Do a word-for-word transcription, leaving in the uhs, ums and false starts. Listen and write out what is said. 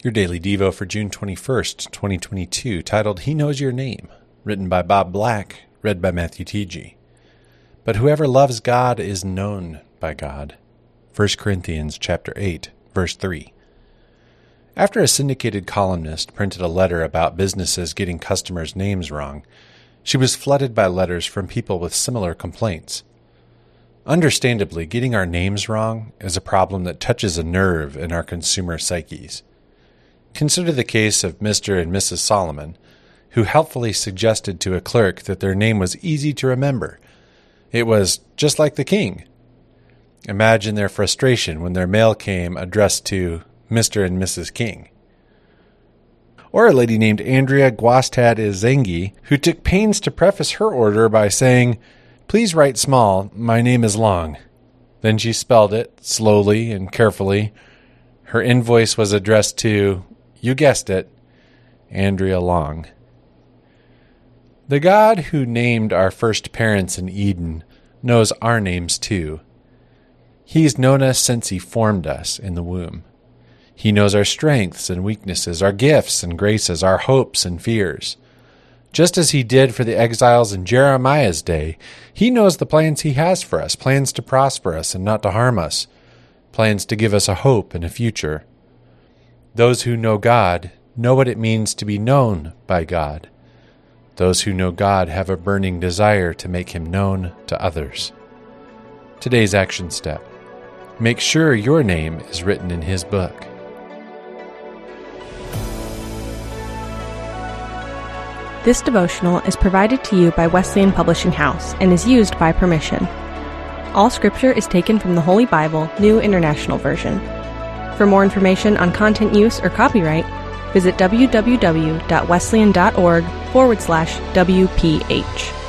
Your Daily Devo for June twenty-first, twenty twenty-two, titled He Knows Your Name, written by Bob Black, read by Matthew T G. But whoever loves God is known by God. First Corinthians chapter eight, verse three. After a syndicated columnist printed a letter about businesses getting customers' names wrong, she was flooded by letters from people with similar complaints. Understandably, getting our names wrong is a problem that touches a nerve in our consumer psyches. Consider the case of Mister and Missus Solomon, who helpfully suggested to a clerk that their name was easy to remember. It was just like the king. Imagine their frustration when their mail came addressed to Mister and Missus King. Or a lady named Andrea Guastad Izengi, who took pains to preface her order by saying, "Please write small, my name is long." Then she spelled it, slowly and carefully. Her invoice was addressed to, you guessed it, Andrea Long. The God who named our first parents in Eden knows our names too. He's known us since he formed us in the womb. He knows our strengths and weaknesses, our gifts and graces, our hopes and fears. Just as he did for the exiles in Jeremiah's day, he knows the plans he has for us, plans to prosper us and not to harm us, plans to give us a hope and a future. Those who know God know what it means to be known by God. Those who know God have a burning desire to make him known to others. Today's action step: make sure your name is written in his book. This devotional is provided to you by Wesleyan Publishing House and is used by permission. All scripture is taken from the Holy Bible, New International Version. For more information on content use or copyright, visit www.wesleyan.org forward slash WPH.